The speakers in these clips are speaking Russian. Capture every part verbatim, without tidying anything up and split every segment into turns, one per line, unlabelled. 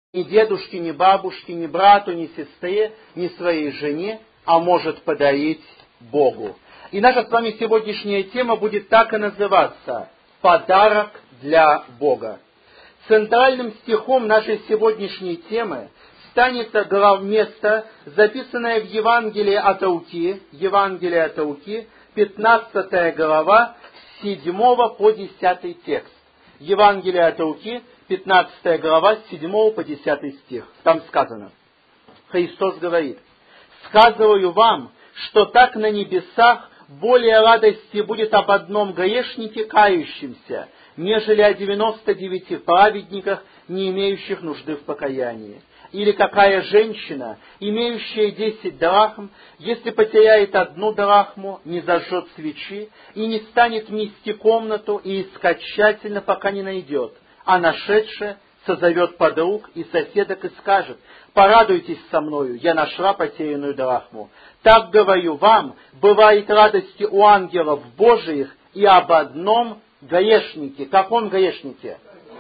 ни дедушке, ни бабушке, ни брату, ни сестре, ни своей жене, а может подарить Богу. И наша с вами сегодняшняя тема будет так и называться «Подарок для Бога». Центральным стихом нашей сегодняшней темы станет главместо, записанное в Евангелии от Луки, Евангелие от Луки, пятнадцатая глава, с седьмого по десятый текст. Евангелие от Луки, пятнадцатая глава, с седьмого по десятый стих. Там сказано, Христос говорит: «Сказываю вам, что так на небесах более радости будет об одном грешнике, кающемся, нежели о девяноста девяти праведниках, не имеющих нужды в покаянии. Или какая женщина, имеющая десять драхм, если потеряет одну драхму, не зажжет свечи и не станет мести комнату и искать тщательно, пока не найдет, а нашедшая созовет подруг и соседок и скажет: порадуйтесь со мною, я нашла потерянную драхму. Так, говорю вам, бывает радости у ангелов Божиих и об одном грешнике». Каком грешнике?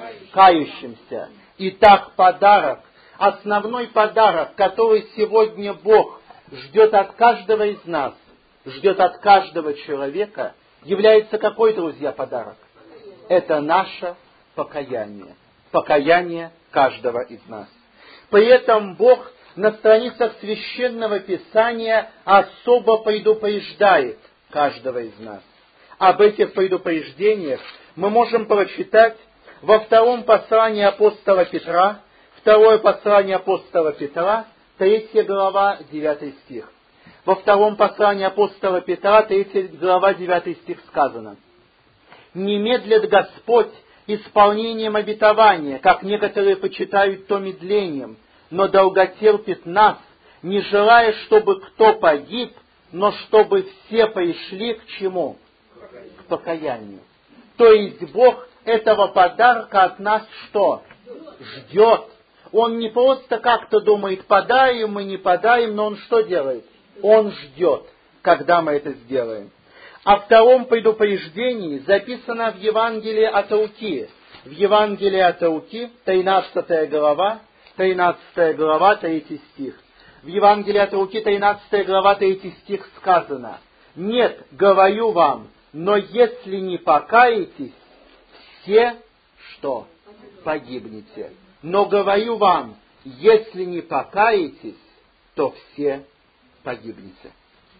Кающемся. Итак, подарок, основной подарок, который сегодня Бог ждет от каждого из нас, ждет от каждого человека, является какой, друзья, подарок? Это наше покаяние. Покаяние каждого из нас. При этом Бог на страницах Священного Писания особо предупреждает каждого из нас. Об этих предупреждениях мы можем прочитать во втором послании апостола Петра, второе послание апостола Петра, третья глава, девятый стих. Во втором послании апостола Петра, третья глава, девятый стих сказано: «Не медлит Господь исполнением обетования, как некоторые почитают то медлением, но долготерпит нас, не желая, чтобы кто погиб, но чтобы все пришли к чему? К покаянию». То есть Бог этого подарка от нас что? Ждет. Он не просто как-то думает, подаем мы, не подаем, но Он что делает? Он ждет, когда мы это сделаем. О втором предупреждении записано в Евангелии от Луки. В Евангелии от Луки, тринадцатая глава, тринадцатая глава, третий стих. В Евангелии от Луки, тринадцатая глава, третий стих сказано: «Нет, говорю вам, но если не покаетесь, все что? Погибнете. Но говорю вам, если не покаетесь, то все погибнете».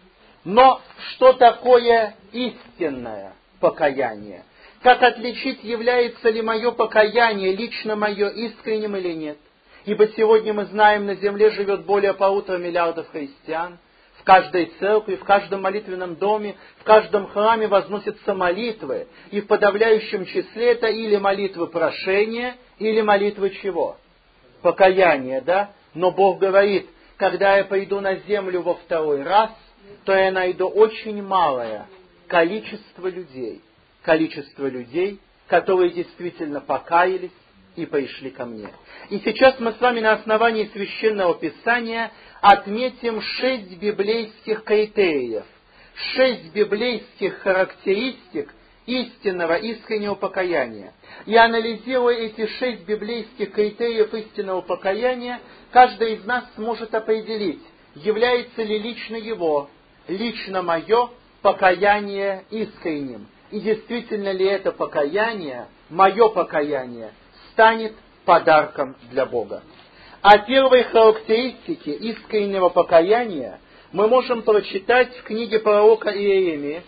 Но что такое истинное покаяние? Как отличить, является ли мое покаяние, лично мое, искренним или нет? Ибо сегодня мы знаем, на земле живет более полутора миллиардов христиан. В каждой церкви, в каждом молитвенном доме, в каждом храме возносятся молитвы. И в подавляющем числе это или молитвы прошения, или молитвы чего? Покаяния, да? Но Бог говорит: когда я пойду на землю во второй раз, то я найду очень малое количество людей. Количество людей, которые действительно покаялись и пришли ко мне. И сейчас мы с вами на основании Священного Писания отметим шесть библейских критериев, шесть библейских характеристик истинного, искреннего покаяния. И анализируя эти шесть библейских критериев истинного покаяния, каждый из нас сможет определить, является ли лично его, лично мое покаяние искренним. И действительно ли это покаяние, мое покаяние, станет подарком для Бога. О первой характеристике искреннего покаяния мы можем прочитать в книге пророка Иеремии.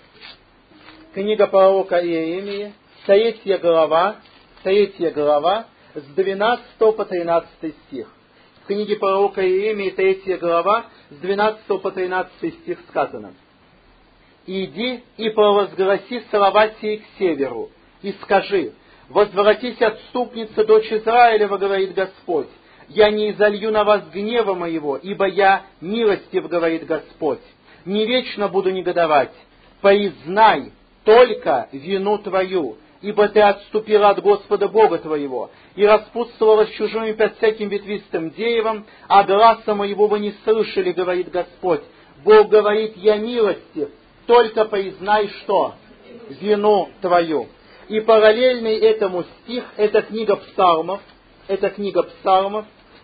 Книга пророка Иеремии, третья глава, третья глава, с двенадцатого по тринадцатый стих. В книге пророка Иеремии, третья глава, с двенадцатого по тринадцатый стих сказано: «Иди и провозгласи слова сии к северу, и скажи: возвратись, отступница, дочь Израилева, говорит Господь, я не изолью на вас гнева моего, ибо я милостив, говорит Господь, не вечно буду негодовать. Признай только вину твою, ибо ты отступила от Господа Бога твоего, и распутствовала с чужими под всяким ветвистым деревом, а гласа моего вы не слышали, говорит Господь. Бог говорит: я милостив, только признай что? Вину твою». И параллельный этому стих, это книга Псалмов, это книга Псалмов,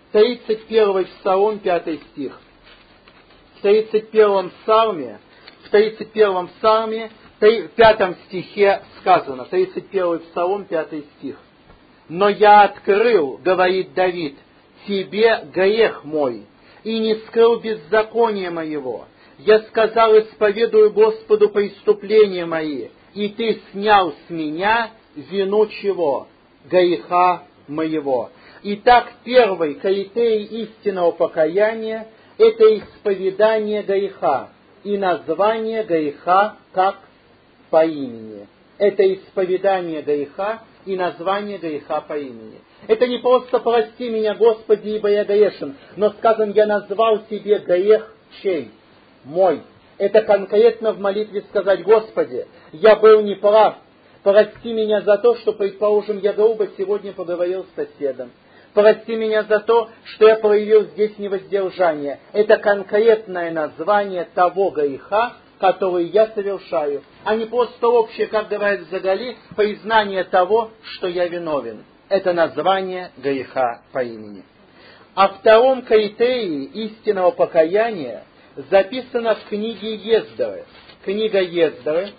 тридцать первый Псалом, пятый стих. В тридцать первом Псалме, в тридцать первом Псалме, в пятом стихе сказано, тридцать первый Псалом, пятый стих. «Но я открыл, — говорит Давид, — тебе грех мой, и не скрыл беззакония моего. Я сказал, исповедую Господу преступления мои, и ты снял с меня вину чего? Греха моего». Итак, первый критерий истинного покаяния — это исповедание греха и название греха как по имени. Это исповедание греха и название греха по имени. Это не просто «прости меня, Господи, ибо я грешен», но сказано «я назвал тебе грех чей? Мой». Это конкретно в молитве сказать: «Господи, я был неправ, прости меня за то, что, предположим, я грубо сегодня поговорил с соседом. Прости меня за то, что я проявил здесь невоздержание». Это конкретное название того греха, который я совершаю, а не просто общее, как говорят в Загале, признание того, что я виновен. Это название греха по имени. О втором критерии истинного покаяния записано в книге Ездеры. Книга Ездеры,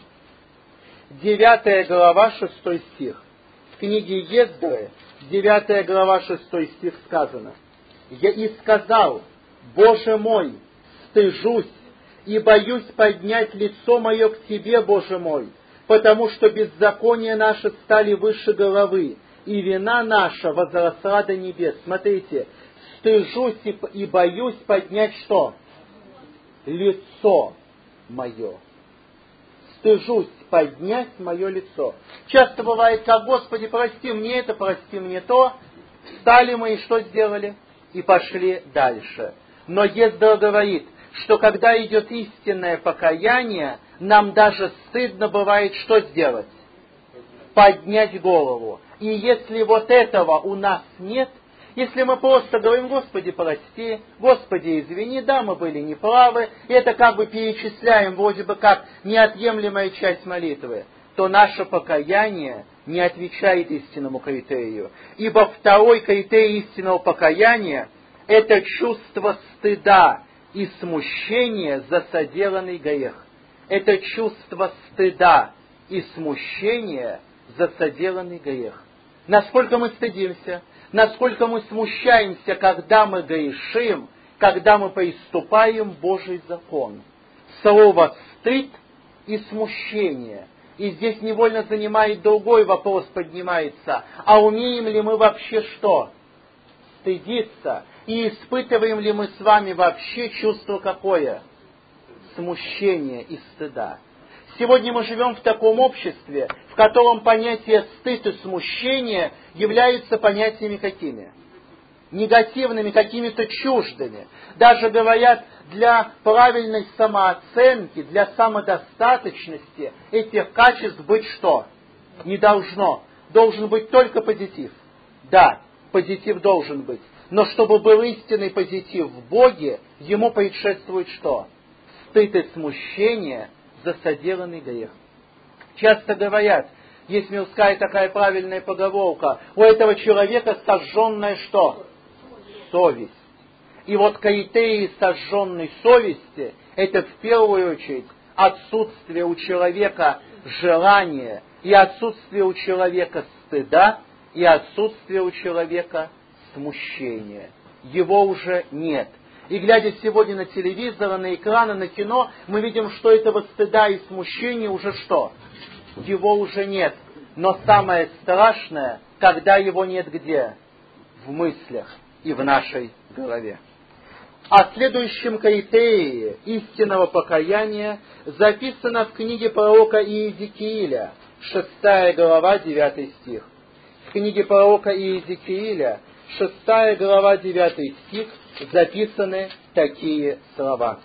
девятая глава, шестой стих. В книге Ездеры, девятая глава, шестой стих сказано: «Я и сказал: Боже мой, стыжусь и боюсь поднять лицо мое к Тебе, Боже мой, потому что беззакония наши стали выше головы, и вина наша возросла до небес». Смотрите, стыжусь и боюсь поднять что? Лицо мое. Стыжусь поднять мое лицо. Часто бывает как: Господи, прости мне это, прости мне то. Встали мы и что сделали? И пошли дальше. Но Ездер говорит, что когда идет истинное покаяние, нам даже стыдно бывает что сделать? Поднять голову. И если вот этого у нас нет, если мы просто говорим: Господи, прости, Господи, извини, да, мы были неправы, и это как бы перечисляем вроде бы как неотъемлемая часть молитвы, то наше покаяние не отвечает истинному критерию. Ибо второй критерий истинного покаяния — это чувство стыда и смущения за соделанный грех. Это чувство стыда и смущения за соделанный грех. Насколько мы стыдимся, насколько мы смущаемся, когда мы грешим, когда мы приступаем Божий закон. Слово «стыд» и «смущение». И здесь невольно занимает другой вопрос, поднимается: а умеем ли мы вообще что? Стыдиться. И испытываем ли мы с вами вообще чувство какое? Смущение и стыда. Сегодня мы живем в таком обществе, в котором понятия стыд и смущение являются понятиями какими? Негативными, какими-то чуждыми. Даже говорят, для правильной самооценки, для самодостаточности этих качеств быть что? Не должно. Должен быть только позитив. Да, позитив должен быть. Но чтобы был истинный позитив в Боге, ему предшествует что? Стыд и смущение за соделанный грех. Часто говорят, есть мирская такая правильная поговорка: у этого человека сожженная что? Совесть. И вот критерии сожженной совести — это в первую очередь отсутствие у человека желания, и отсутствие у человека стыда, и отсутствие у человека смущения. Его уже нет. И глядя сегодня на телевизор, на экраны, на кино, мы видим, что этого стыда и смущения уже что? Его уже нет. Но самое страшное, когда его нет где? В мыслях и в нашей голове. О следующем критерии истинного покаяния записано в книге пророка Иезекииля, шестая глава, девятый стих. В книге пророка Иезекииля, шестая глава, девятый стих, записаны такие слова: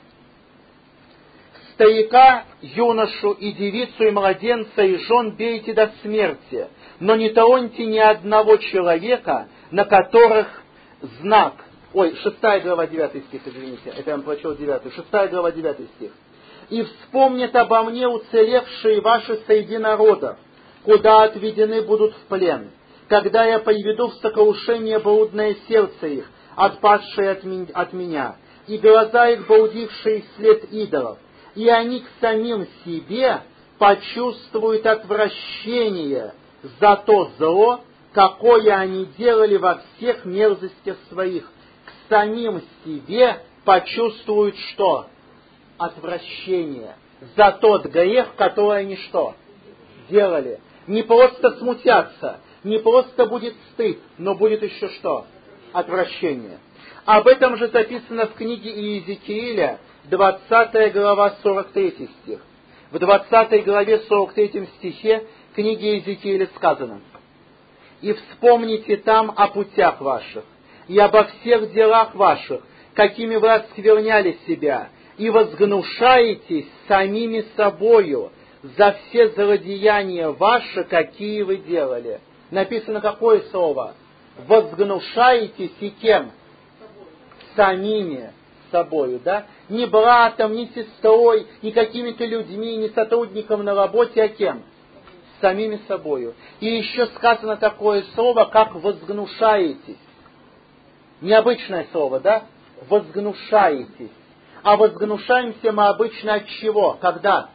«Старика, юношу и девицу, и младенца, и жен бейте до смерти, но не троньте ни одного человека, на которых знак». Ой, шестая глава, девятый стих, извините, это я вам прочел девятый. Шестая глава, девятый стих. «И вспомнят обо мне уцелевшие ваши среди народов, куда отведены будут в плен, когда я приведу в сокрушение блудное сердце их, отпадшие от, ми- от меня, и глаза их, блудившие вслед идолов, и они к самим себе почувствуют отвращение за то зло, какое они делали во всех мерзостях своих. К самим себе почувствуют что? Отвращение за тот грех, который они что? Делали. Не просто смутятся, не просто будет стыд, но будет еще что? Отвращение. Об этом же записано в книге Иезекииля, двадцатая глава, сорок третий стих. В двадцатой главе, сорок третьем стихе книги Иезекииля сказано: «И вспомните там о путях ваших, и обо всех делах ваших, какими вы оскверняли себя, и возгнушаетесь самими собою за все злодеяния ваши, какие вы делали». Написано какое слово? Возгнушаетесь и кем? Самими собою, да? Не братом, не сестрой, не какими-то людьми, не сотрудником на работе, а кем? Самими собою. И еще сказано такое слово, как возгнушаетесь. Необычное слово, да? Возгнушаетесь. А возгнушаемся мы обычно от чего? Когда?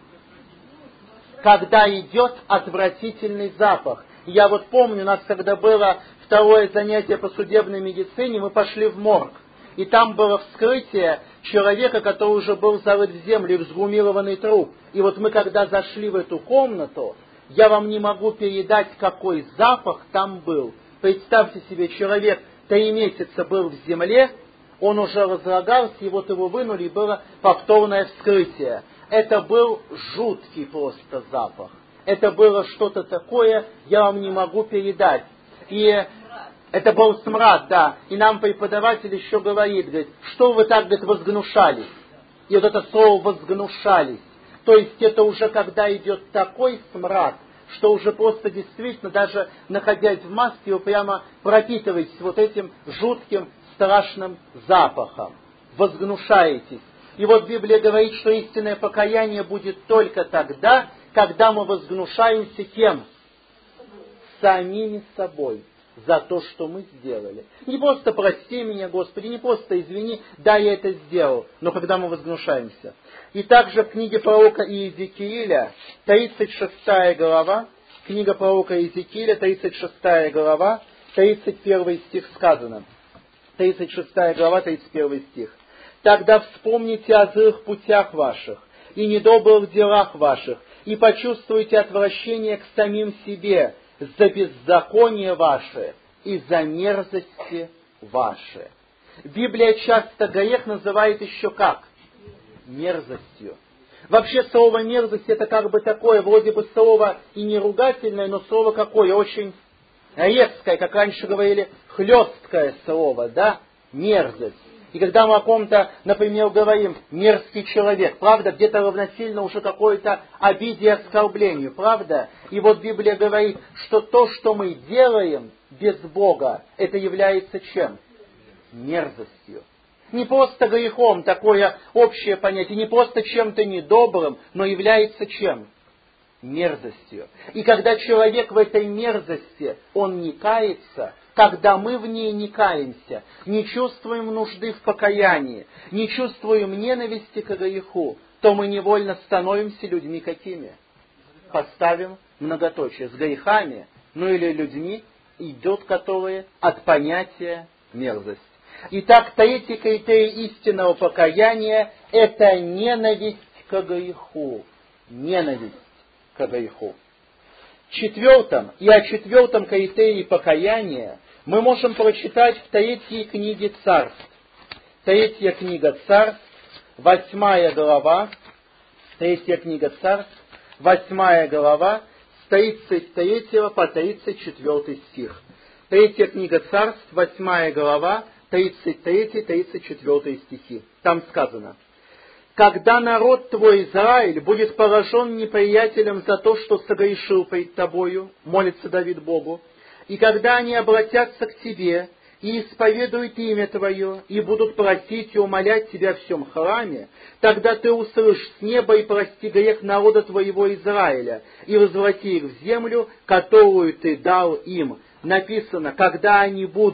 Когда идет отвратительный запах. Я вот помню, у нас когда было второе занятие по судебной медицине, мы пошли в морг. И там было вскрытие человека, который уже был зарыт в землю, и взгумированный труп. И вот мы когда зашли в эту комнату, я вам не могу передать, какой запах там был. Представьте себе, человек три месяца был в земле, он уже разлагался, и вот его вынули, и было повторное вскрытие. Это был жуткий просто запах. Это было что-то такое, я вам не могу передать. И это был смрад, да. И нам преподаватель еще говорит, говорит, что вы так, говорит, возгнушались. И вот это слово возгнушались. То есть это уже когда идет такой смрад, что уже просто действительно, даже находясь в маске, вы прямо пропитываетесь вот этим жутким, страшным запахом. Возгнушаетесь. И вот Библия говорит, что истинное покаяние будет только тогда, когда мы возгнушаемся кем? Самими собой за то, что мы сделали. Не просто прости меня, Господи, не просто извини, да, я это сделал, но когда мы возгнушаемся. И также в книге пророка Иезекииля, тридцать шестая глава, книга пророка Иезекииля, тридцать шестая глава, тридцать первый стих сказано. тридцать шестая глава, тридцать первый стих. «Тогда вспомните о злых путях ваших и недобрых делах ваших, и почувствуйте отвращение к самим себе за беззаконие ваше и за мерзости ваши». Библия часто грех называет еще как? Мерзостью. Вообще слово мерзость это как бы такое, вроде бы слово и не ругательное, но слово какое? Очень резкое, как раньше говорили, хлесткое слово, да? Мерзость. И когда мы о ком-то, например, говорим «мерзкий человек», правда, где-то равносильно уже какой-то обиде и оскорблению, правда? И вот Библия говорит, что то, что мы делаем без Бога, это является чем? Мерзостью. Не просто грехом, такое общее понятие, не просто чем-то недобрым, но является чем? Мерзостью. И когда человек в этой мерзости, он не кается, когда мы в ней не каемся, не чувствуем нужды в покаянии, не чувствуем ненависти к греху, то мы невольно становимся людьми какими? Поставим многоточие. С грехами, ну или людьми, идут которые от понятия мерзость. Итак, третий критерий истинного покаяния – это ненависть к греху. Ненависть к греху. Четвертом, и о четвертом критерии покаяния мы можем прочитать в третьей книге Царств. Третья книга Царств, восьмая глава, третья книга Царств, восьмая глава, с тридцать третьего по тридцать четвёртый стих. Третья книга Царств, восьмая глава, тридцать третий тридцать четвёртый стихи. Там сказано: «Когда народ твой Израиль будет поражен неприятелем за то, что согрешил пред тобою, молится Давид Богу, и когда они обратятся к тебе и исповедуют имя твое, и будут просить и умолять тебя в всем храме, тогда ты услышь с неба и прости грех народа твоего Израиля, и возврати их в землю, которую ты дал им». Написано, когда они будут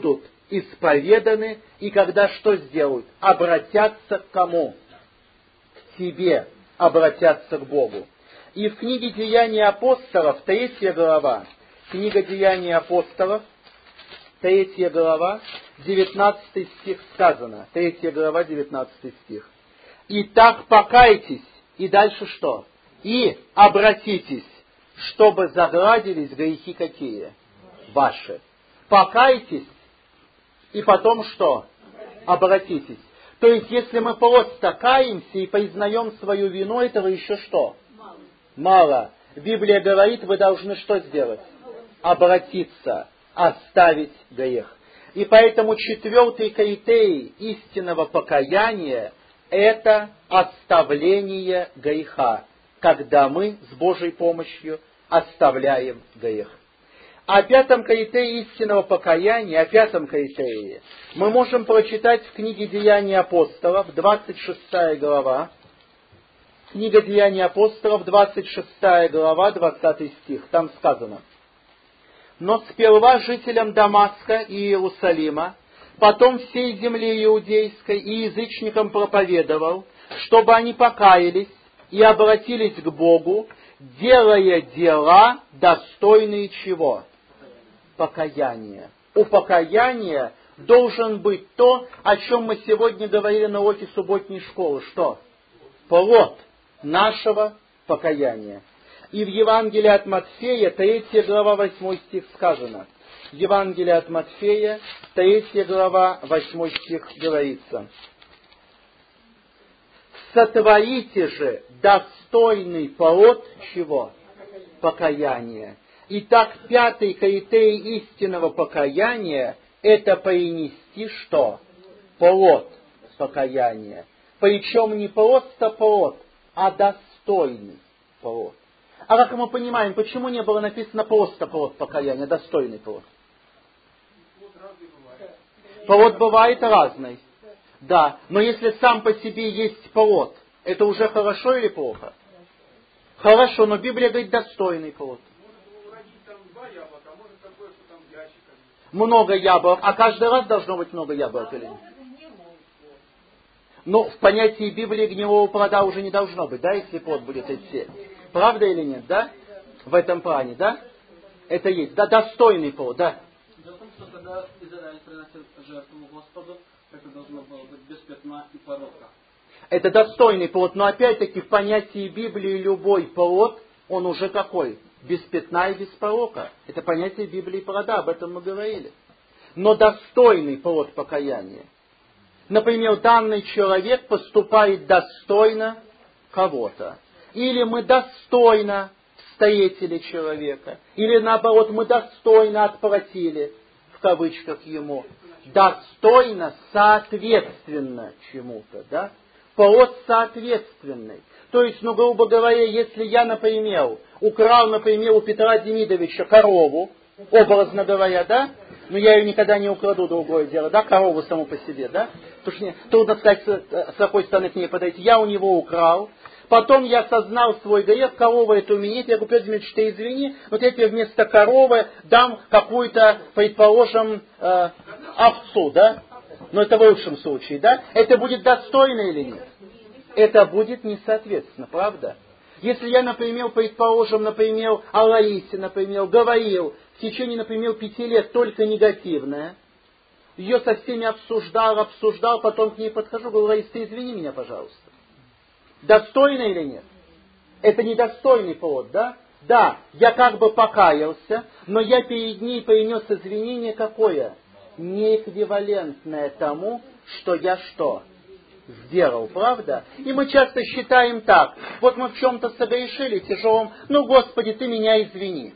исповеданы, и когда что сделают? Обратятся к кому? К тебе, обратятся к Богу. И в книге Деяний апостолов, третья глава, книга Деяний апостолов, третья глава, девятнадцатый стих сказано. Третья глава, девятнадцатый стих. «Итак, покайтесь». И дальше что? «И обратитесь, чтобы загладились грехи какие? Ваши». Покайтесь, и потом что? Обратитесь. То есть, если мы просто каемся и признаем свою вину, этого еще что? Мало. Мало. Библия говорит, вы должны что сделать? Обратиться, оставить грех. И поэтому четвертый критерий истинного покаяния – это оставление греха, когда мы с Божьей помощью оставляем грех. О пятом критерии истинного покаяния, о пятом критерии, мы можем прочитать в книге Деяний апостолов, двадцать шестая глава. Книга Деяний апостолов, двадцать шестая глава, двадцатый стих. Там сказано: «Но сперва жителям Дамаска и Иерусалима, потом всей земле иудейской и язычникам проповедовал, чтобы они покаялись и обратились к Богу, делая дела, достойные чего? Покаяния». У покаяния должен быть то, о чем мы сегодня говорили на уроке субботней школы. Что? Плод нашего покаяния. И в Евангелии от Матфея, третья глава, восьмой стих сказано. Евангелие от Матфея, третья глава, восьмой стих говорится: «Сотворите же достойный плод чего? Покаяния». Итак, пятый критерий истинного покаяния – это принести что? Плод покаяния. Причем не просто плод, а достойный плод. А как мы понимаем, почему не было написано просто плод покаяния, достойный плод? Плод бывает разный. Да, но если сам по себе есть плод, это уже хорошо или плохо? Хорошо, но Библия говорит достойный плод. Много яблок, а каждый раз должно быть много яблок или нет? Ну, в понятии Библии гнилого плода уже не должно быть, да, если плод будет идти. Правда или нет, да? В этом плане, да? Это есть, да, достойный плод, да.
Дело в том, что когда Израиль приносил жертву Господу, это должно было быть без пятна и порока.
Это достойный плод, но опять-таки в понятии Библии любой плод, он уже какой? Без пятна и без порока. Это понятие Библии плода, об этом мы говорили. Но достойный плод покаяния. Например, данный человек поступает достойно кого-то. Или мы достойно встретили человека. Или наоборот, мы достойно отплатили, в кавычках, ему. Достойно, соответственно чему-то, да? Плод соответственный. То есть, ну, грубо говоря, если я, например, украл, например, у Петра Демидовича корову, образно говоря, да? Но я ее никогда не украду, другое дело, да? Корову саму по себе, да? Потому что мне трудно сказать, с какой стороны к ней подойти. Я у него украл. Потом я осознал свой грех, корова это у меня нет. Я говорю: Петр Демидович, ты извини, вот я тебе вместо коровы дам какую-то, предположим, э, овцу, да? Но это в лучшем случае, да? Это будет достойно или нет? Это будет несоответственно, правда? Если я, например, предположим, например, о Лаисе, например, говорил в течение, например, пяти лет только негативное, ее со всеми обсуждал, обсуждал, потом к ней подхожу, говорю: Лаис, ты извини меня, пожалуйста. Достойно или нет? Это недостойный плод, да? Да, я как бы покаялся, но я перед ней принес извинение какое? Неэквивалентное тому, что я что? Сделал, правда? И мы часто считаем так: вот мы в чем-то согрешили тяжелом, ну, Господи, ты меня извини.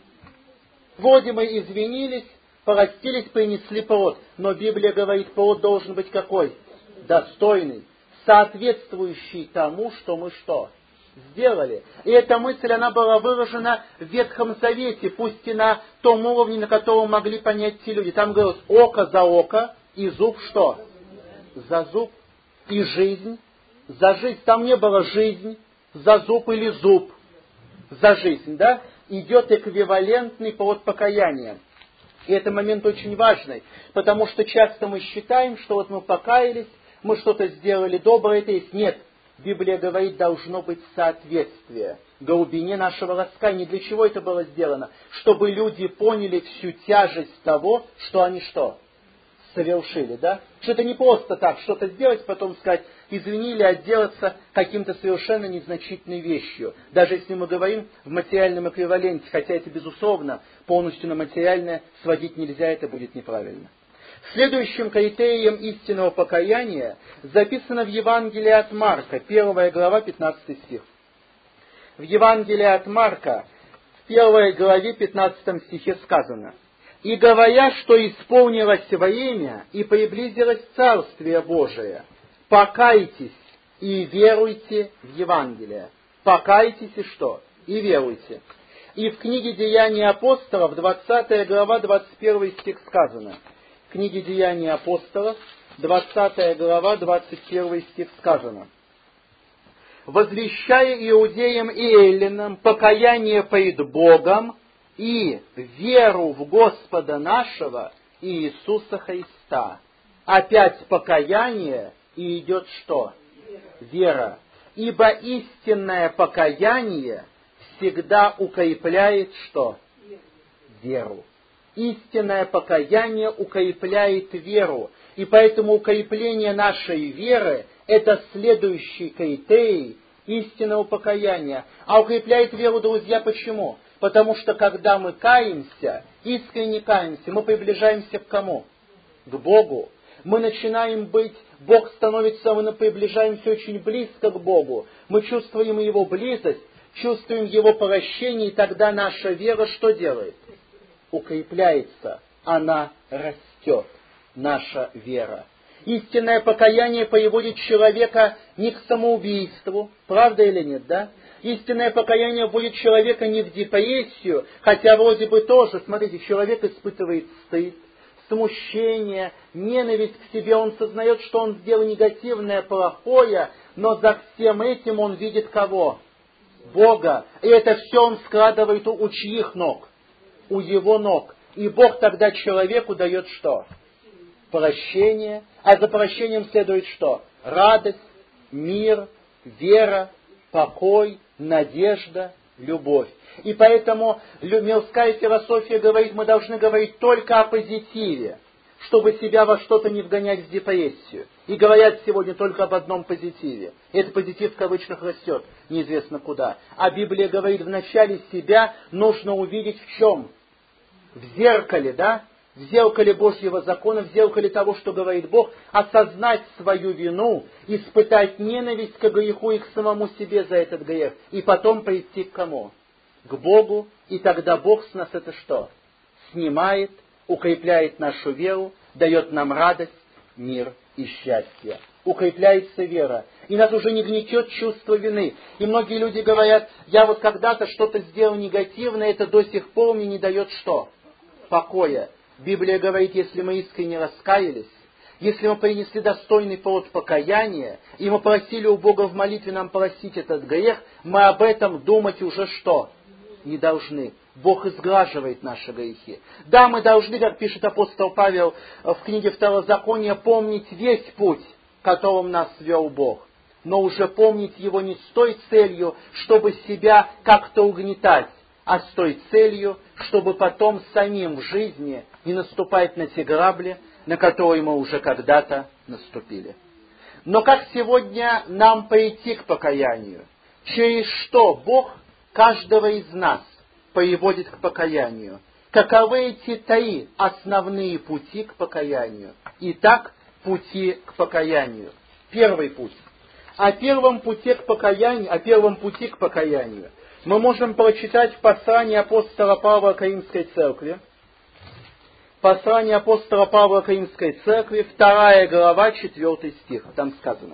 Вроде мы извинились, простились, принесли плод. Но Библия говорит, плод должен быть какой? Достойный, соответствующий тому, что мы что? Сделали. И эта мысль, она была выражена в Ветхом Завете, пусть и на том уровне, на котором могли понять те люди. Там говорилось: око за око и зуб что? За зуб. И жизнь за жизнь. Там не было жизнь за зуб или зуб за жизнь, да? Идет эквивалентный плод покаяния. И это момент очень важный, потому что часто мы считаем, что вот мы покаялись, мы что-то сделали доброе, это есть. Нет. Библия говорит, должно быть соответствие глубине нашего раскаяния. Для чего это было сделано? Чтобы люди поняли всю тяжесть того, что они что? Совершили, да? Что это не просто так, что-то сделать, потом сказать, извини, или отделаться каким-то совершенно незначительной вещью. Даже если мы говорим в материальном эквиваленте, хотя это, безусловно, полностью на материальное сводить нельзя, это будет неправильно. Следующим критерием истинного покаяния записано в Евангелии от Марка, первая глава, пятнадцатый стих. В Евангелии от Марка, в первой главе, пятнадцатом стихе сказано: «И говоря, что исполнилось время, и приблизилось Царствие Божие, покайтесь и веруйте в Евангелие». Покайтесь и что? И веруйте. И в книге Деяний апостолов, двадцатая глава, двадцать первый стих сказано. В книге Деяний апостолов, двадцатая глава, двадцать первый стих сказано: «Возвещая иудеям и эллинам покаяние пред Богом и веру в Господа нашего Иисуса Христа». Опять покаяние, и идет что? Вера. Ибо истинное покаяние всегда укрепляет что? Веру. Истинное покаяние укрепляет веру. И поэтому укрепление нашей веры – это следующий критерий истинного покаяния. А укрепляет веру, друзья, почему? Потому что когда мы каемся, искренне каемся, мы приближаемся к кому? К Богу. Мы начинаем быть, Бог становится, мы приближаемся очень близко к Богу. Мы чувствуем Его близость, чувствуем Его прощение, и тогда наша вера что делает? Укрепляется, она растет, наша вера. Истинное покаяние приводит человека не к самоубийству, правда или нет, да? Истинное покаяние вводит человека не в депрессию, хотя вроде бы тоже, смотрите, человек испытывает стыд, смущение, ненависть к себе, он сознает, что он сделал негативное, плохое, но за всем этим он видит кого? Бога. И это все он складывает у, у чьих ног? У его ног. И Бог тогда человеку дает что? Прощение. А за прощением следует что? Радость, мир, вера, покой, надежда, любовь. И поэтому мирская философия говорит, мы должны говорить только о позитиве, чтобы себя во что-то не вгонять в депрессию. И говорят сегодня только об одном позитиве. Этот позитив в кавычках растет, неизвестно куда. А Библия говорит, вначале себя нужно увидеть в чем? В зеркале, да? В зеркале Божьего закона, в зеркале того, что говорит Бог, осознать свою вину, испытать ненависть к греху и к самому себе за этот грех, и потом прийти к кому? К Богу, и тогда Бог с нас это что? Снимает, укрепляет нашу веру, дает нам радость, мир и счастье. Укрепляется вера. И нас уже не гнетет чувство вины. И многие люди говорят, я вот когда-то что-то сделал негативное, это до сих пор мне не дает что? Покоя. Библия говорит, если мы искренне раскаялись, если мы принесли достойный плод покаяния, и мы просили у Бога в молитве нам простить этот грех, мы об этом думать уже что? Не должны. Бог изглаживает наши грехи. Да, мы должны, как пишет апостол Павел в книге Второзакония, помнить весь путь, которым нас вел Бог. Но уже помнить его не с той целью, чтобы себя как-то угнетать, а с той целью, чтобы потом самим в жизни не наступать на те грабли, на которые мы уже когда-то наступили. Но как сегодня нам прийти к покаянию? Через что Бог каждого из нас приводит к покаянию? Каковы эти три основные пути к покаянию? Итак, пути к покаянию. Первый путь. О первом пути к покаянию, о первом пути к покаянию мы можем прочитать в послании апостола Павла к Римской церкви. Послание апостола Павла к Римской церкви, вторая глава, четвертый стих. Там сказано: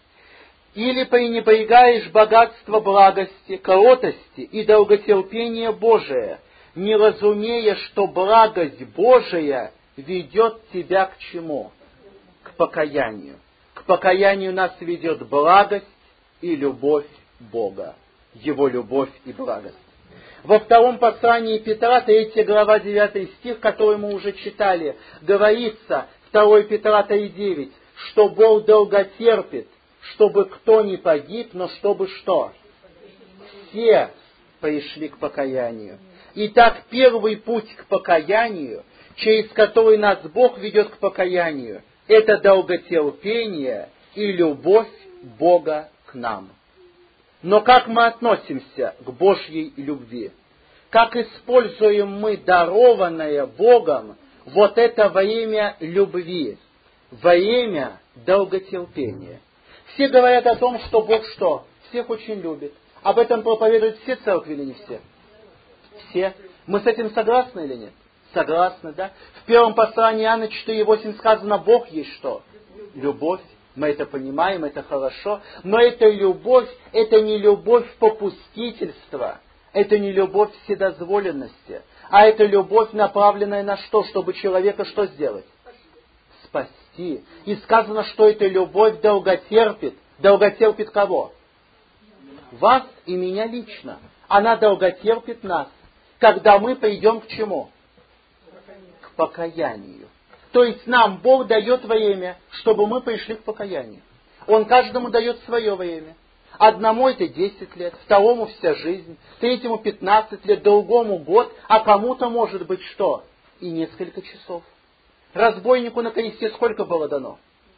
«Или пренебрегаешь богатство благости, кротости и долготерпения Божия, не разумея, что благость Божия ведет тебя к чему? К покаянию. К покаянию нас ведет благость и любовь Бога». Его любовь и благость. Во втором послании Петра, третья глава, девятый стих, который мы уже читали, говорится, второе Петра три девять, что Бог долготерпит, чтобы кто не погиб, но чтобы что? Все пришли к покаянию. Итак, первый путь к покаянию, через который нас Бог ведет к покаянию, это долготерпение и любовь Бога к нам. Но как мы относимся к Божьей любви? Как используем мы дарованное Богом вот это во имя любви, во имя долготерпения? Все говорят о том, что Бог что? Всех очень любит. Об этом проповедуют все церкви или не все? Все. Мы с этим согласны или нет? Согласны, да? В первом послании Иоанна четыре восемь сказано, Бог есть что? Любовь. Мы это понимаем, это хорошо. Но эта любовь, это не любовь попустительства. Это не любовь вседозволенности. А это любовь, направленная на что? Чтобы человека что сделать? Спасти. И сказано, что эта любовь долготерпит. Долготерпит кого? Вас и меня лично. Она долготерпит нас. Когда мы придем к чему? К покаянию. То есть нам Бог дает время, чтобы мы пришли к покаянию. Он каждому дает свое время. Одному это десять лет, второму вся жизнь, третьему пятнадцать лет, другому год, а кому-то может быть что? И несколько часов. Разбойнику на кресте сколько было дано?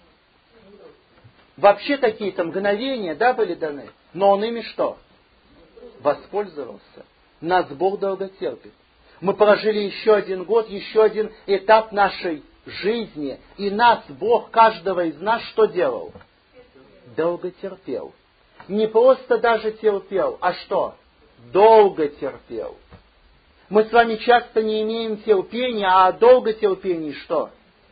Вообще какие-то мгновения, да, были даны, но он ими что? Воспользовался. Нас Бог долготерпит. Мы прожили еще один год, еще один этап нашей жизни, и нас Бог, каждого из нас, что делал? Долго терпел. Не просто даже терпел, а что? Долго терпел. Мы с вами часто не имеем терпения, а долго терпения что?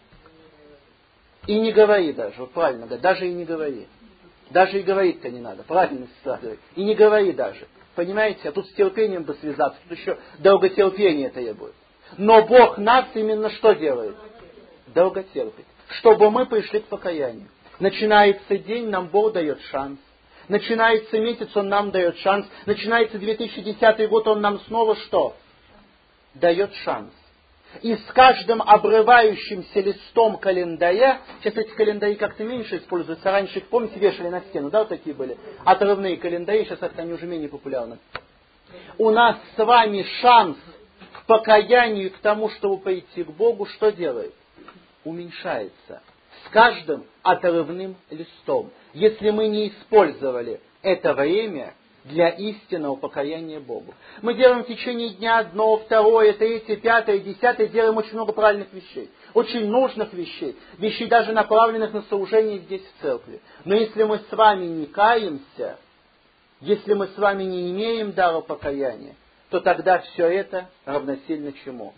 И не говори даже, вот правильно, даже и не говори. Даже и говорить-то не надо, правильно сестра. И не говори даже. Понимаете, а тут с терпением бы связаться, тут еще долготерпение требует. Но Бог нас именно что делает? Долго терпит. Чтобы мы пришли к покаянию. Начинается день, нам Бог дает шанс. Начинается месяц, Он нам дает шанс. Начинается две тысячи десятый год, Он нам снова что? Дает шанс. И с каждым обрывающимся листом календаря, сейчас эти календари как-то меньше используются, раньше их, помните, вешали на стену, да, вот такие были, отрывные календари, сейчас это они уже менее популярны. У нас с вами шанс к покаянию, к тому, чтобы пойти к Богу, что делает? Уменьшается. С каждым отрывным листом. Если мы не использовали это время для истинного покаяния Богу. Мы делаем в течение дня одно, второе, третье, пятое, десятое, делаем очень много правильных вещей. Очень нужных вещей. Вещей даже направленных на служение здесь в церкви. Но если мы с вами не каемся, если мы с вами не имеем дара покаяния, то тогда все это равносильно чему?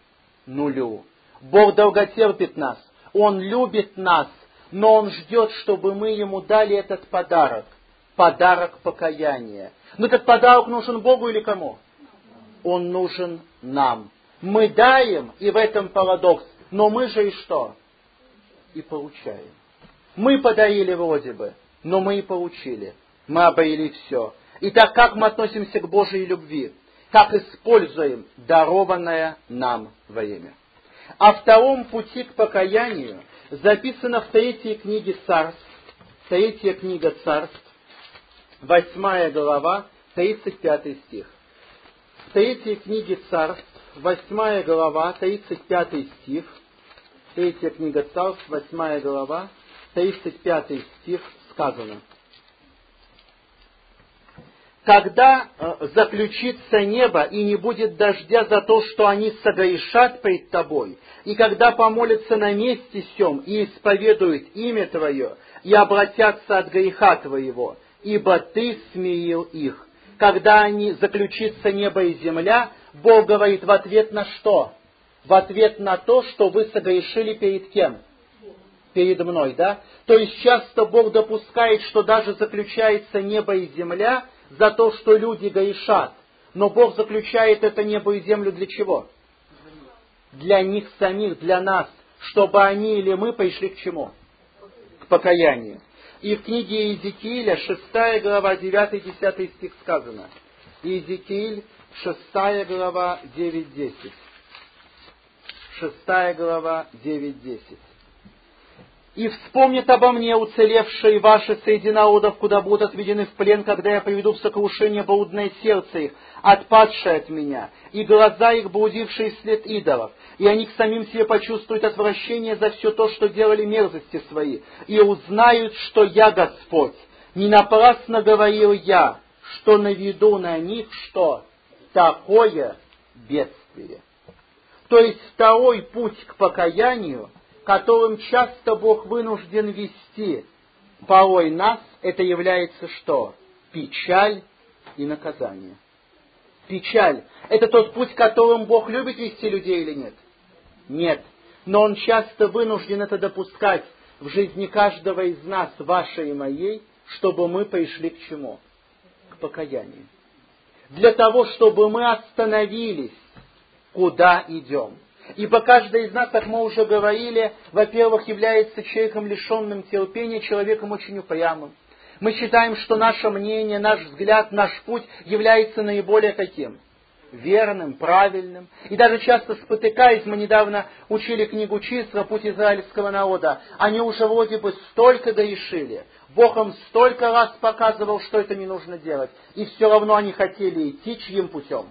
Нулю. Бог долготерпит нас. Он любит нас. Но Он ждет, чтобы мы Ему дали этот подарок. Подарок покаяния. Но этот подарок нужен Богу или кому? Он нужен нам. Мы даем, и в этом парадокс. Но мы же и что? И получаем. Мы подарили вроде бы, но мы и получили. Мы обрели все. Итак, как мы относимся к Божьей любви? Как используем дарованное нам время? О втором пути к покаянию записано в третьей книге Царств. Третья книга Царств. Восьмая глава, тридцать пятый стих. В третьей книге Царств, восьмая глава, тридцать пятый стих. Третья книга Царств, восьмая глава, тридцать пятый стих сказано. Когда э, заключится небо и не будет дождя за то, что они согрешат пред Тобой, и когда помолятся на месте сем и исповедуют имя Твое, и обратятся от греха Твоего, ибо Ты смирил их. Когда они заключится небо и земля, Бог говорит в ответ на что? В ответ на то, что вы согрешили перед кем? Перед мной, да? То есть часто Бог допускает, что даже заключается небо и земля за то, что люди грешат. Но Бог заключает это небо и землю для чего? Для них самих, для нас. Чтобы они или мы пришли к чему? К покаянию. И в книге Иезекииля, шестая глава, девятый-десятый стих сказано. Иезекииль, шестая глава, девять-десять. Шестая глава, девять-десять. «И вспомнит обо мне уцелевшие ваши среди народов, куда будут отведены в плен, когда я приведу в сокрушение блудное сердце их, отпадшее от меня, и глаза их, блудившие вслед идолов, и они к самим себе почувствуют отвращение за все то, что делали мерзости свои, и узнают, что я Господь. Не напрасно говорил я, что наведу на них что? Такое бедствие». То есть второй путь к покаянию, которым часто Бог вынужден вести порой нас, это является что? Печаль и наказание. Печаль – это тот путь, которым Бог любит вести людей или нет? Нет. Но Он часто вынужден это допускать в жизни каждого из нас, вашей и моей, чтобы мы пришли к чему? К покаянию. Для того, чтобы мы остановились, куда идем. Ибо каждый из нас, как мы уже говорили, во-первых, является человеком, лишенным терпения, человеком очень упрямым. Мы считаем, что наше мнение, наш взгляд, наш путь является наиболее каким? Верным, правильным. И даже часто спотыкаясь, мы недавно учили книгу Числа, путь израильского народа. Они уже вроде бы столько грешили. Бог им столько раз показывал, что это не нужно делать. И все равно они хотели идти чьим путем?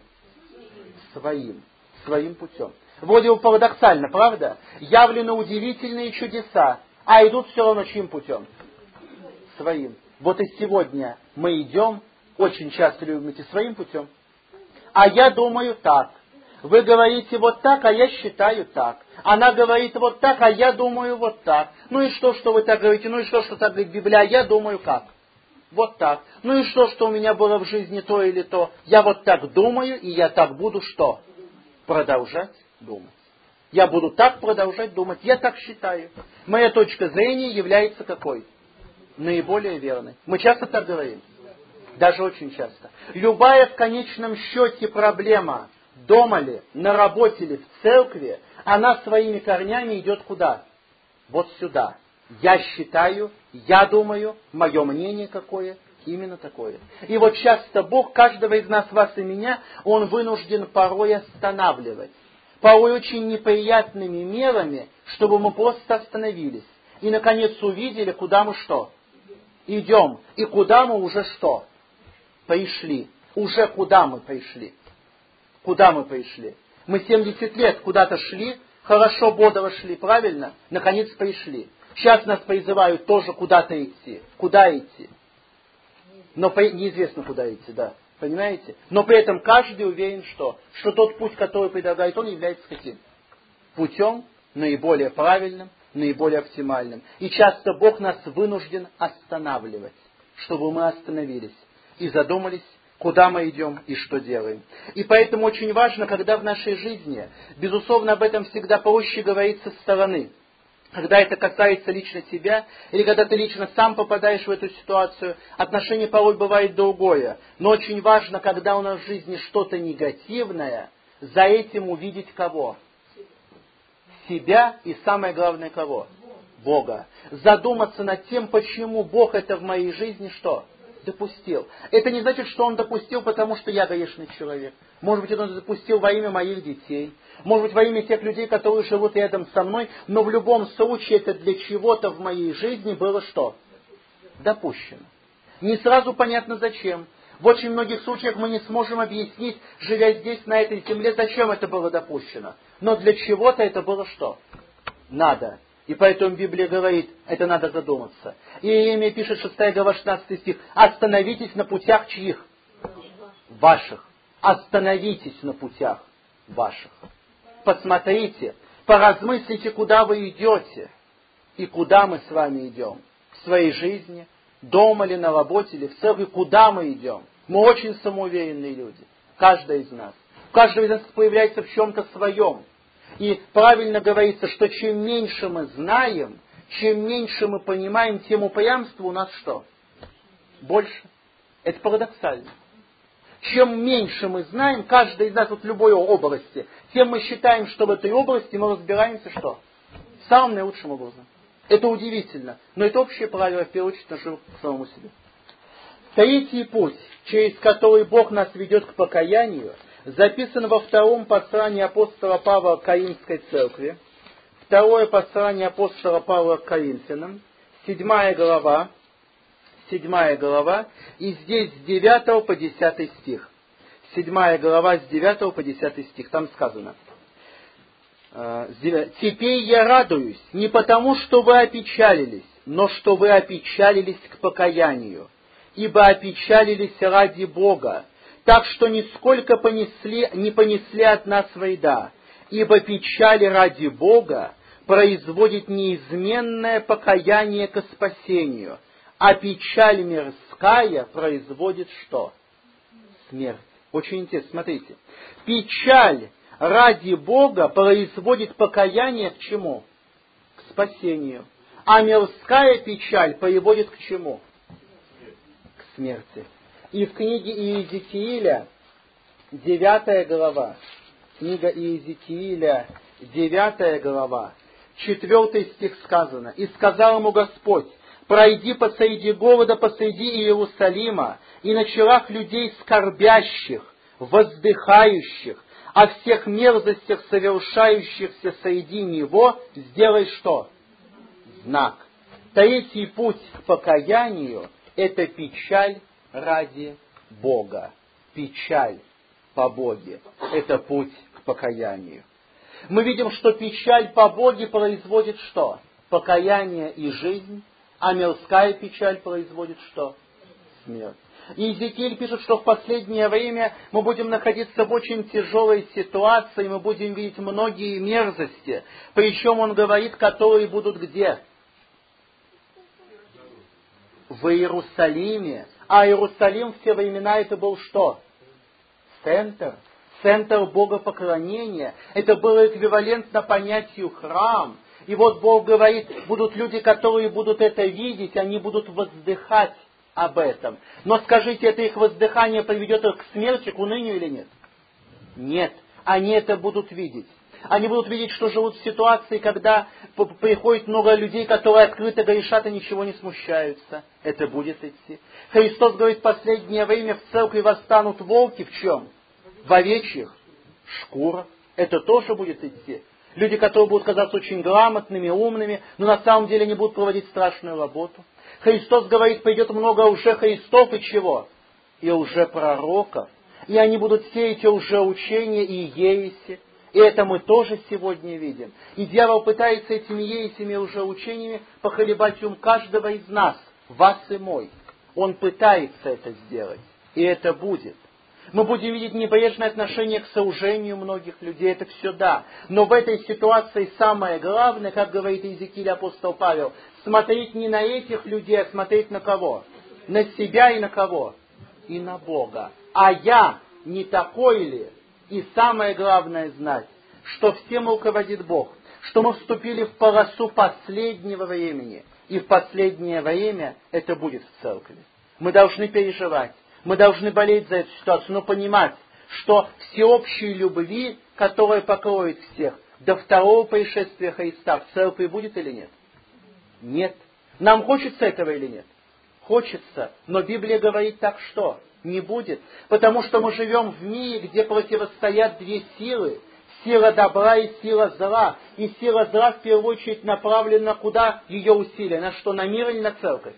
Своим. Своим путем. Вроде бы парадоксально, правда? Явлены удивительные чудеса, а идут все равно чьим путем? Своим. Вот и сегодня мы идем, очень часто любим идти своим путем. А я думаю так. Вы говорите вот так, а я считаю так. Она говорит вот так, а я думаю вот так. Ну и что, что вы так говорите? Ну и что, что так говорит Библия? А я думаю как? Вот так. Ну и что, что у меня было в жизни то или то? Я вот так думаю, и я так буду что? Продолжать думать. Я буду так продолжать думать. Я так считаю. Моя точка зрения является какой? Наиболее верной. Мы часто так говорим? Даже очень часто. Любая в конечном счете проблема, дома ли, на работе ли, в церкви, она своими корнями идет куда? Вот сюда. Я считаю, я думаю, мое мнение какое? Именно такое. И вот часто Бог каждого из нас, вас и меня, Он вынужден порой останавливать. Порой очень неприятными мерами, чтобы мы просто остановились. И, наконец, увидели, куда мы что? Идем. И куда мы уже что? Пришли. Уже куда мы пришли? Куда мы пришли? Мы семьдесят лет куда-то шли, хорошо, бодро шли, правильно? Наконец пришли. Сейчас нас призывают тоже куда-то идти. Куда идти? Но неизвестно, куда идти, да. Понимаете? Но при этом каждый уверен, что, что тот путь, который предлагает он, является каким? Путем наиболее правильным, наиболее оптимальным. И часто Бог нас вынужден останавливать, чтобы мы остановились и задумались, куда мы идем и что делаем. И поэтому очень важно, когда в нашей жизни, безусловно, об этом всегда проще говорить со стороны, когда это касается лично тебя, или когда ты лично сам попадаешь в эту ситуацию, отношение порой бывает другое. Но очень важно, когда у нас в жизни что-то негативное, за этим увидеть кого? Себя и самое главное кого? Бога. Задуматься над тем, почему Бог это в моей жизни что? Допустил. Это не значит, что Он допустил, потому что я грешный человек. Может быть, Он допустил во имя моих детей. Может быть, во имя тех людей, которые живут рядом со мной. Но в любом случае это для чего-то в моей жизни было что? Допущено. Не сразу понятно зачем. В очень многих случаях мы не сможем объяснить, живя здесь, на этой земле, зачем это было допущено. Но для чего-то это было что? Надо. И поэтому Библия говорит, это надо задуматься. И Иеремия пишет, шестая глава, шестнадцатый стих. Остановитесь на путях чьих? Ваших. Остановитесь на путях ваших. Посмотрите, поразмыслите, куда вы идете. И куда мы с вами идем. В своей жизни, дома ли, на работе ли, в церкви, куда мы идем. Мы очень самоуверенные люди. Каждый из нас. Каждый из нас появляется в чем-то своем. И правильно говорится, что чем меньше мы знаем, чем меньше мы понимаем, тем упрямства у нас что? Больше. Это парадоксально. Чем меньше мы знаем, каждый из нас вот в любой области, тем мы считаем, что в этой области мы разбираемся что? Самым наилучшим образом. Это удивительно. Но это общее правило, в первую очередь, нажил к самому себе. Третий путь, через который Бог нас ведет к покаянию, записан во втором послании апостола Павла к Коринфской церкви, второе послание апостола Павла к Коринфянам, седьмая глава, седьмая глава, и здесь с девятого по десятый стих. Седьмая глава с девятого по десятый стих, там сказано. «Теперь я радуюсь не потому, что вы опечалились, но что вы опечалились к покаянию, ибо опечалились ради Бога, так что нисколько понесли, не понесли от нас вреда, ибо печаль ради Бога производит неизменное покаяние ко спасению, а печаль мирская производит что? Смерть». Очень интересно, смотрите. Печаль ради Бога производит покаяние к чему? К спасению. А мирская печаль приводит к чему? К смерти. И в книге Иезекииля, девятая глава, книга Иезекииля, девятая глава, четвертый стих сказано. «И сказал ему Господь: пройди посреди города, посреди Иерусалима, и на челах людей скорбящих, воздыхающих, о всех мерзостях, совершающихся среди него, сделай что? Знак». Третий путь к покаянию – это печаль ради Бога. Печаль по Боге – это путь к покаянию. Мы видим, что печаль по Боге производит что? Покаяние и жизнь, а мирская печаль производит что? Смерть. И Иезекииль пишет, что в последнее время мы будем находиться в очень тяжелой ситуации, мы будем видеть многие мерзости. Причем он говорит, которые будут где? В Иерусалиме. А Иерусалим в те времена это был что? Центр. Центр богопоклонения. Это было эквивалентно понятию храм. И вот Бог говорит, будут люди, которые будут это видеть, они будут воздыхать об этом. Но скажите, это их воздыхание приведет их к смерти, к унынию или нет? Нет. Они это будут видеть. Они будут видеть, что живут в ситуации, когда приходит много людей, которые открыто грешат и ничего не смущаются. Это будет идти. Христос говорит, в последнее время в церкви восстанут волки в чем? В овечьих шкурах. Это тоже будет идти. Люди, которые будут казаться очень грамотными, умными, но на самом деле не будут проводить страшную работу. Христос говорит, придет много лжехристов и чего? И лжепророков. И они будут сеять лжеучения и ереси. И это мы тоже сегодня видим. И дьявол пытается этими ересями и лжеучениями похолебать ум каждого из нас, вас и мой. Он пытается это сделать. И это будет. Мы будем видеть небрежное отношение к служению многих людей, это все да. Но в этой ситуации самое главное, как говорит Иезекииль апостол Павел, смотреть не на этих людей, а смотреть на кого? На себя и на кого? И на Бога. А я не такой ли? И самое главное знать, что всем руководит Бог, что мы вступили в полосу последнего времени. И в последнее время это будет в церкви. Мы должны переживать. Мы должны болеть за эту ситуацию, но понимать, что всеобщей любви, которая покроет всех, до второго пришествия Христа в церкви будет или нет? Нет. Нам хочется этого или нет? Хочется. Но Библия говорит так, что не будет. Потому что мы живем в мире, где противостоят две силы. Сила добра и сила зла. И сила зла в первую очередь направлена куда ее усилия? На что? На мир или на церковь?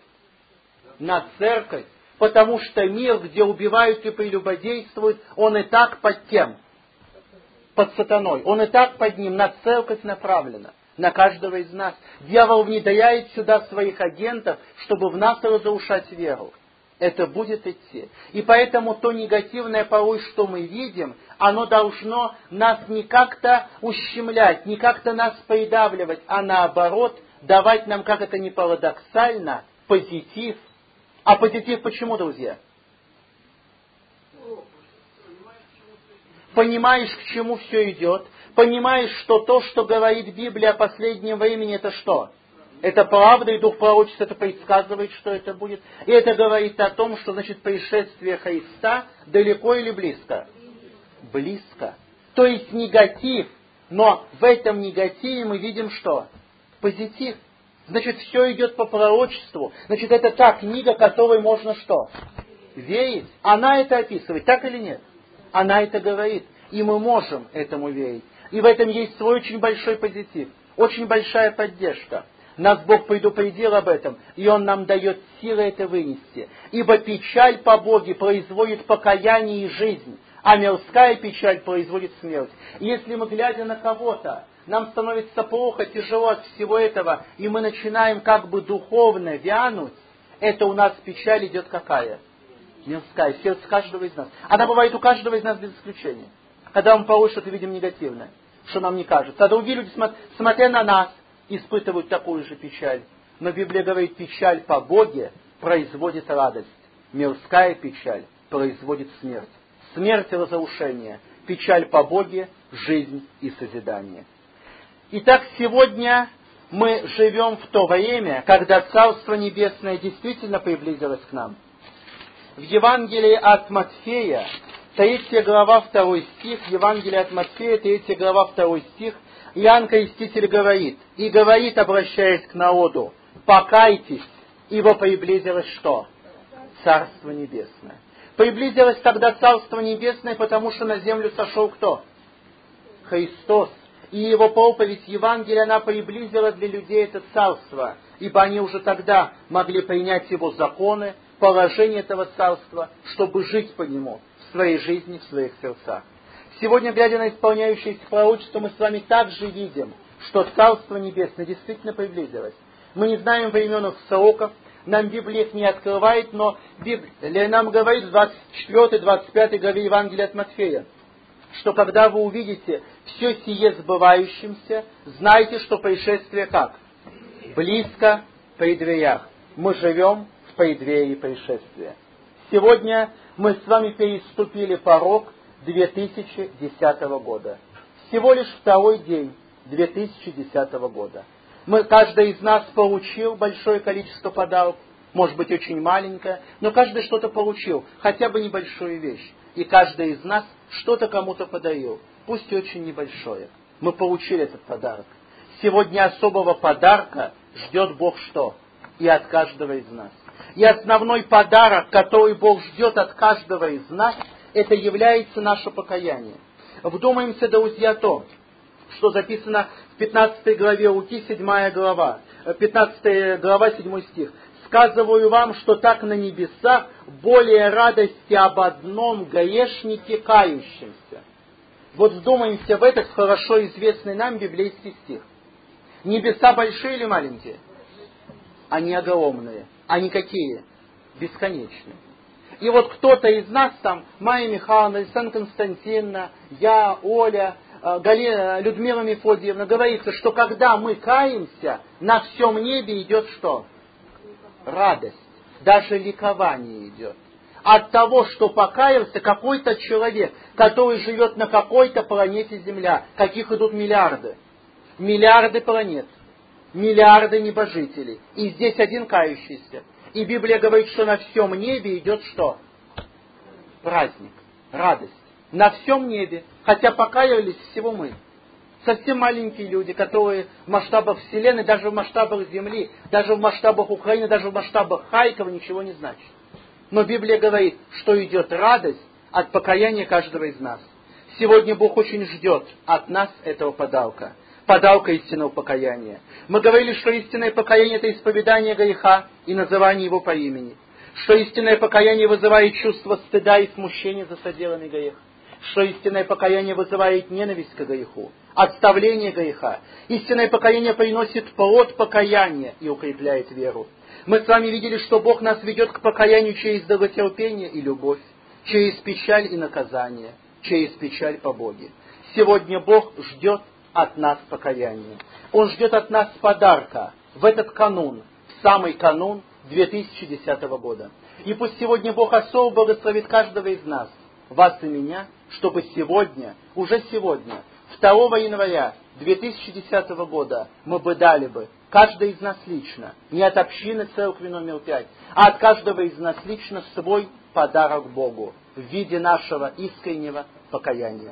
На церковь. Потому что мир, где убивают и прелюбодействуют, он и так под тем, под сатаной. Он и так под ним, на церковь направлено, на каждого из нас. Дьявол внедряет сюда своих агентов, чтобы в нас разрушать веру. Это будет идти. И поэтому то негативное порой, что мы видим, оно должно нас не как-то ущемлять, не как-то нас придавливать, а наоборот, давать нам, как это ни парадоксально, позитив. А позитив почему, друзья? Понимаешь, к чему все идет. Понимаешь, что то, что говорит Библия о последнем времени, это что? Это правда, и Дух Пророчества это предсказывает, что это будет. И это говорит о том, что, значит, пришествие Христа далеко или близко? Близко. То есть негатив, но в этом негативе мы видим что? Позитив. Значит, все идет по пророчеству. Значит, это та книга, которой можно что? Верить. Она это описывает, так или нет? Она это говорит. И мы можем этому верить. И в этом есть свой очень большой позитив, очень большая поддержка. Нас Бог предупредил об этом, и Он нам дает силы это вынести. Ибо печаль по Боге производит покаяние и жизнь, а мирская печаль производит смерть. И если мы, глядя на кого-то, нам становится плохо, тяжело от всего этого, и мы начинаем как бы духовно вянуть, это у нас печаль идет какая? Мирская, в сердце каждого из нас. Она бывает у каждого из нас без исключения. Когда мы порой что-то видим негативное, что нам не кажется. А другие люди, смотря на нас, испытывают такую же печаль. Но Библия говорит, печаль по Боге производит радость. Мирская печаль производит смерть. Смерть и разрушение. Печаль по Боге, жизнь и созидание. Итак, сегодня мы живем в то время, когда Царство Небесное действительно приблизилось к нам. В Евангелии от Матфея, третья глава, второй стих, Евангелие от Матфея, третья глава, второй стих, Иоанн Креститель говорит, и говорит, обращаясь к народу, покайтесь, ибо приблизилось что? Царство Небесное. Приблизилось тогда Царство Небесное, потому что на землю сошел кто? Христос. И Его проповедь Евангелия, она приблизила для людей это Царство, ибо они уже тогда могли принять Его законы, положение этого Царства, чтобы жить по Нему в своей жизни, в своих сердцах. Сегодня, глядя на исполняющееся пророчество, мы с вами также видим, что Царство Небесное действительно приблизилось. Мы не знаем времен их сроков, нам Библия их не открывает, но Библия нам говорит в двадцать четвёртой двадцать пятой главе Евангелия от Матфея, что когда вы увидите все сие сбывающимся, знайте, что пришествие как? Близко при дверях. Мы живем в преддверии пришествия. Сегодня мы с вами переступили порог две тысячи десятого года. Всего лишь второй день две тысячи десятого года. Мы, каждый из нас получил большое количество подарков, может быть очень маленькое, но каждый что-то получил, хотя бы небольшую вещь. И каждый из нас что-то кому-то подарил, пусть и очень небольшое. Мы получили этот подарок. Сегодня особого подарка ждет Бог что? И от каждого из нас. И основной подарок, который Бог ждет от каждого из нас, это является наше покаяние. Вдумаемся, друзья, то, что записано в пятнадцатой главе Луки, седьмая глава, пятнадцатая глава, седьмой стих. «Сказываю вам, что так на небесах более радости об одном грешнике кающемся». Вот вдумаемся в этот хорошо известный нам библейский стих. Небеса большие или маленькие? Они огромные. Они какие? Бесконечные. И вот кто-то из нас там, Майя Михайловна, Александра Константиновна, я, Оля, Галина, Людмила Мефодиевна, говорится, что когда мы каемся, на всем небе идет что? Радость. Даже ликование идет. От того, что покаялся какой-то человек, который живет на какой-то планете Земля. Каких идут миллиарды? Миллиарды планет. Миллиарды небожителей. И здесь один кающийся. И Библия говорит, что на всем небе идет что? Праздник, радость. На всем небе. Хотя покаялись всего мы. Совсем маленькие люди, которые в масштабах Вселенной, даже в масштабах Земли, даже в масштабах Украины, даже в масштабах Харькова ничего не значит. Но Библия говорит, что идет радость от покаяния каждого из нас. Сегодня Бог очень ждет от нас этого подарка. Подарка истинного покаяния. Мы говорили, что истинное покаяние — это исповедание греха и называние его по имени. Что истинное покаяние вызывает чувство стыда и смущения за соделанный грех. Что истинное покаяние вызывает ненависть к греху, отставление греха. Истинное покаяние приносит плод покаяния и укрепляет веру. Мы с вами видели, что Бог нас ведет к покаянию через долготерпение и любовь, через печаль и наказание, через печаль по Боге. Сегодня Бог ждет от нас покаяния. Он ждет от нас подарка в этот канун, в самый канун две тысячи десятого года. И пусть сегодня Бог особо благословит каждого из нас, вас и меня, чтобы сегодня, уже сегодня, второго января две тысячи десятого года, мы бы дали бы, каждый из нас лично, не от общины церкви номер пять, а от каждого из нас лично свой подарок Богу в виде нашего искреннего покаяния.